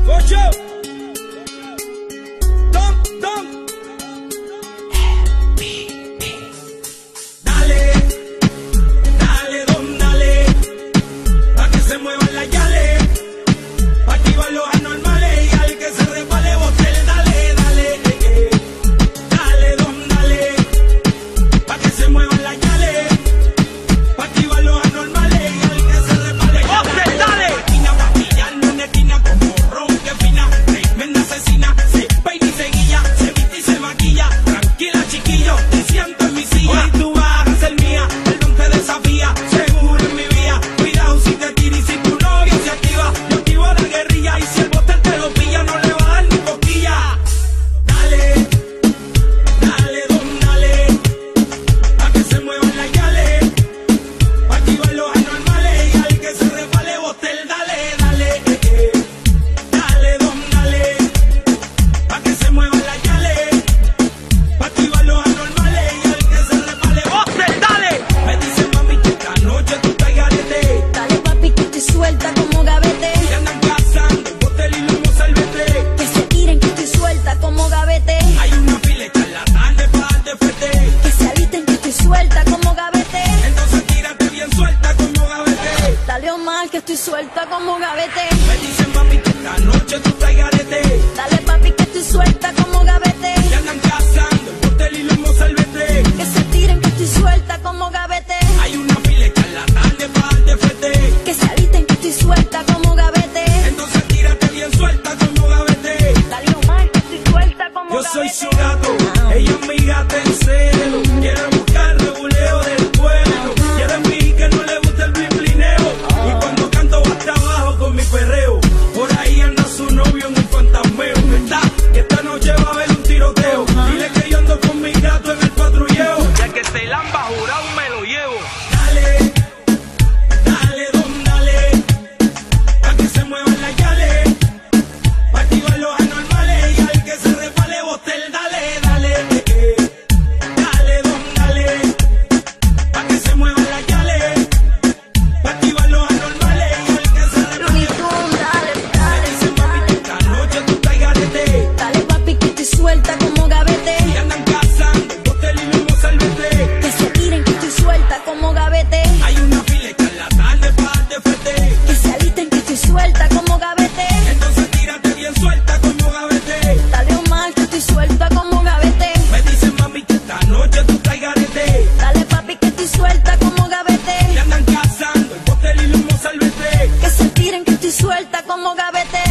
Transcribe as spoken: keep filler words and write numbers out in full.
Ocho. Dom, dom. Dale, dale, dom, dale. Pa' que se muevan las yales. Pa' activar los anormales. Y al que se resbale, bote el dale, dale. Eh, eh. Dale, dom, dale. Pa' que se muevan las yales. Pa' activar los anormales. Y al que se resbale, bote el dale. Máquina pa' pillarnos en esquina como ron que fina. Tremenda asesina. Se peina y se guilla. Se viste y se maquilla. Tranquila, chiquillo. Te siento en mi silla. Hoy tú vas a ser mía. El don te desafía. Seguro en mi vía. Cuidado si te tira y si tu novio se activa. Yo activo la guerrilla. Y si el bote te lo pilla, no le va a dar ni cosquilla. Dale, dale, don, dale. Pa' que se muevan las yales. Pa' activar los anormales. Y al que se resbale, bote el dale, dale. Eh, eh. Dale, don, dale. Pa' que se muevan las yales. Pa' activar los anormales. Y al que se resbale, bote el dale. Me dicen mami que esta noche tú estás garete. Dale papi que estoy suelta como gavete. Que andan cazando, botel y lomo salvete. Que se tiren que estoy suelta como gavete. Hay una fila de charlatanes pa' darte fuerte. Que se alisten que estoy suelta como gavete. Entonces tírate bien suelta como gavete. Dale Omar que estoy suelta como gavete. Me dicen mami que esta noche tú estás garete. Dale papi que estoy suelta como gavete. Que andan cazando, botel y lomo salvete. Que se tiren que estoy suelta como gavete. Hay una fila de charlatanes pa' darte fuerte. Que se alisten que estoy suelta como gavete. Entonces tírate bien suelta como gavete. Dale Omar que estoy suelta como Yo gavete. soy su gato, ella es mi gata en celo. Quiere buscar reguleo del pueblo. Quiere mí que no le gusta el biblineo. Y cuando canto va hasta abajo con mi perreo. Por ahí anda su novio en un fantasmeo. ¿Verdad? Que esta noche va a haber un tiroteo. Dile que yo ando con mi gato en el patrulleo. Ya que te lamba jurado me lo llevo. Dale, dale, don, dale. Pa' que se muevan las yales. Pa' activar los anormales. Y al que se resbale, bote el dale, dale. Eh, eh. Dale, don, dale. Pa' que se muevan las yales. Pa' activar los anormales. Y al que se resbale, Looney Tunes, dale, me dale, dicen mami que esta noche tú estás garete. dale papi que estoy suelta como gavete. Y andan cazando, botel y lomo salvete. Que se tiren que estoy suelta como gavete. Hay una fila de charlatanes pa' darte fuerte. Que se alisten que estoy suelta como gavete. Entonces tírate bien suelta como gavete. Dale Omar que estoy suelta como gavete. Me dicen mami que esta noche tú estás garete. Dale papi que estoy suelta como gavete. Y andan cazando, botel y lomo salvete. Que se tiren que estoy suelta como gavete.